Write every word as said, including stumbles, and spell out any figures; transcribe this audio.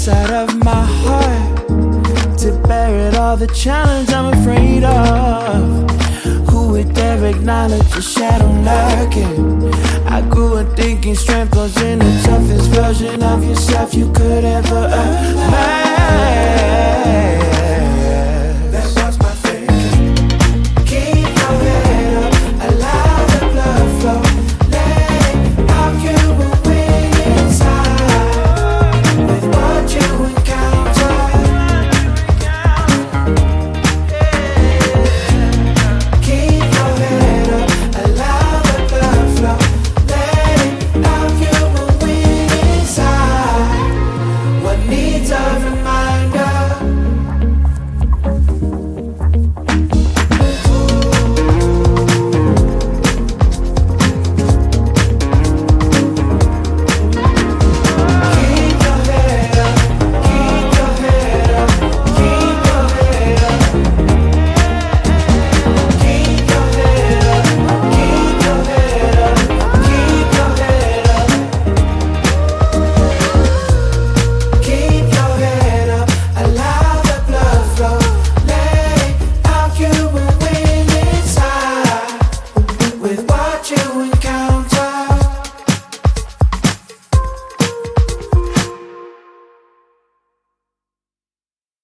inside of my heart to bear it all, the challenge I'm afraid of. Who would dare acknowledge the shadow lurking? I grew up thinking strength was in the toughest version of yourself you could ever imagine.